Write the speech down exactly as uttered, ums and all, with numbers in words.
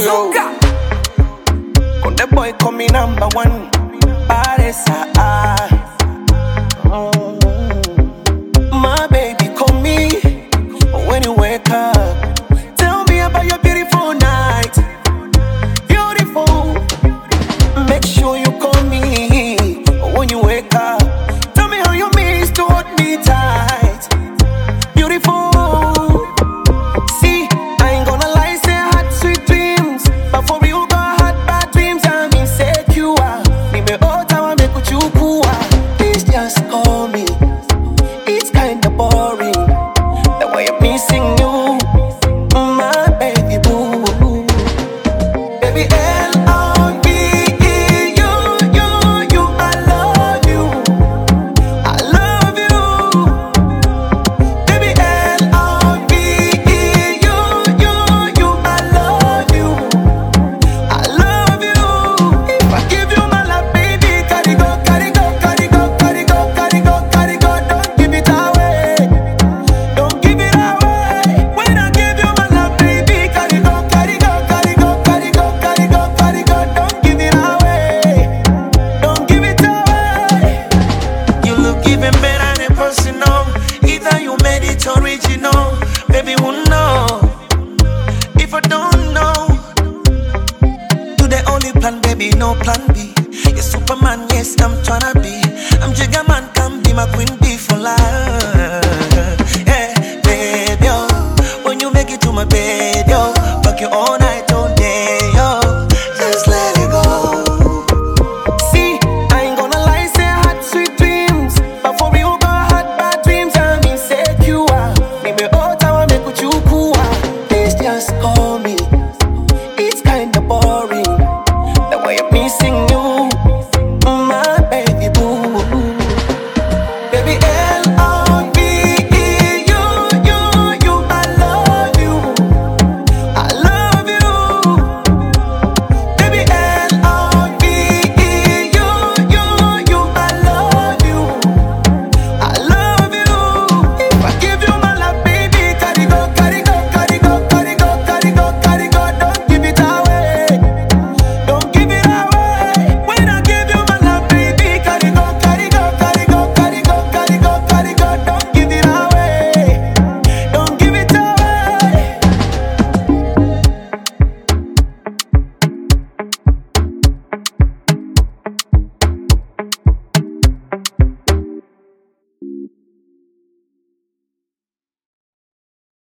Sugar. Con the boy call me number one. Paresa. Oh. My baby call me when you wake up. Tell me about your beautiful night. Beautiful. Make sure you call me when you wake up. Tell me how you miss to hold me tight. Beautiful. See, I ain't gonna lie, say I had sweet dreams, but for real got had bad dreams. I'm insecure. Me me out, I make you cool. Please just call me. It's kinda boring the way I'm missing you, my baby boo. Baby L O V E, you, you, you, I love you, I love you. Baby L O V E, you, you, you, I love you, I love you. If I give you my love, baby, carry go, carry go, carry go, carry go, carry go, carry go. Don't give it away, don't give it away. When I give you my love, baby, carry go, carry go, carry go, carry go, carry go, carry go. Don't give it away, don't give it away. You look even better than personal. Either you made it original. Baby, who know? If I don't know, do the only plan, baby, no plan B. You're Superman, yes, I'm tryna be. I'm Jigga Man, come be my queen bee for life. Yeah, baby, oh. When you make it to my bed, yo, fuck your own